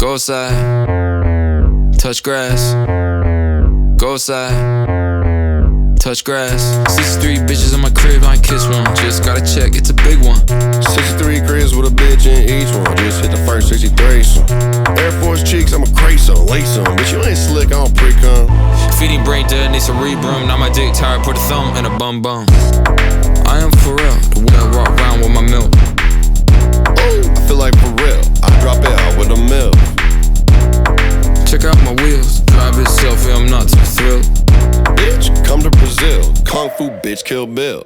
Go outside, touch grass. Go outside, touch grass. 63 bitches in my crib, I ain't kiss one. Just got a check, it's a big one. 63 cribs with a bitch in each one. Just hit the first 63. Air Force cheeks, I'm a crazy lace on. But you ain't slick, I don't pre-cum. Feeding brain dead, need some rebroom. Now my dick tired, put a thumb in a bum bum. I am for real, the way I walk around with my milk. Ooh, I feel like for real, I drop it out with a milk. Check out my wheels, drive it selfie, I'm not too thrilled. Bitch, come to Brazil, Kung Fu bitch, Kill Bill.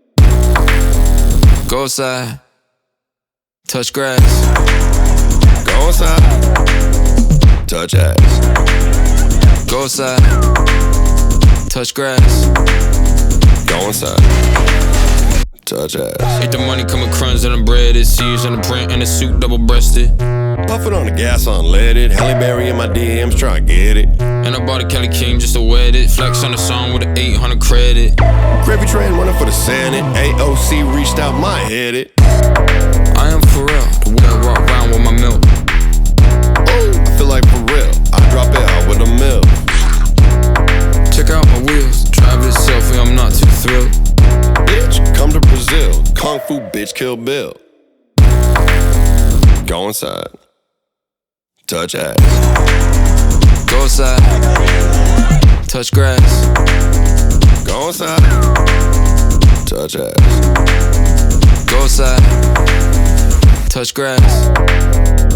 Go outside, touch grass. Go inside, touch ass. Go outside, touch grass. Go inside, touch ass. Hit the money coming crumbs and the bread. It's C's in the print and the suit double breasted. Puffin' on the gas, unleaded. Halle Berry in my DMs, tryna get it. And I bought a Kelly King just to wet it. Flex on the song with an 800 credit. Gravy train running for the Senate. AOC reached out, my head it. I am for real, the way I walk around with my milk. Ooh, I feel like for real, I drop it out with a milk. Check out my wheels, drive it selfie, I'm not too thrilled. Bitch, come to Brazil, Kung Fu bitch, Kill Bill. Go inside, touch ass. Go outside, touch grass. Go inside, touch ass. Go outside, touch grass.